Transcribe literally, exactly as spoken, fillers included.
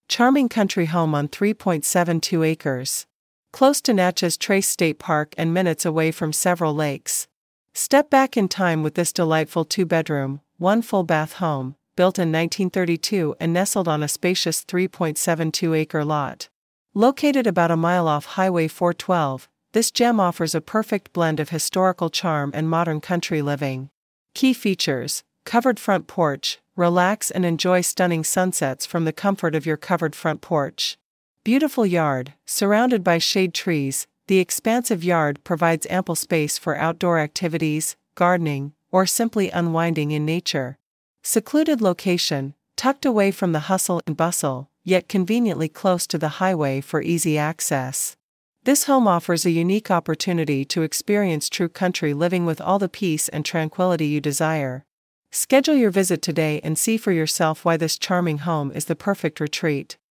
Charming country home on three point seven two acres. Close to Natchez Trace State Park and minutes away from several lakes. Step back in time with this delightful two-bedroom, one full-bath home, built in nineteen thirty-two and nestled on a spacious three point seven two acre lot. Located about a mile off Highway four twelve, this gem offers a perfect blend of historical charm and modern country living. Key features: covered front porch. Relax and enjoy stunning sunsets from the comfort of your covered front porch. Beautiful yard, surrounded by shade trees. The expansive yard provides ample space for outdoor activities, gardening, or simply unwinding in nature. Secluded location, tucked away from the hustle and bustle, yet conveniently close to the highway for easy access. This home offers a unique opportunity to experience true country living with all the peace and tranquility you desire. Schedule your visit today and see for yourself why this charming home is the perfect retreat.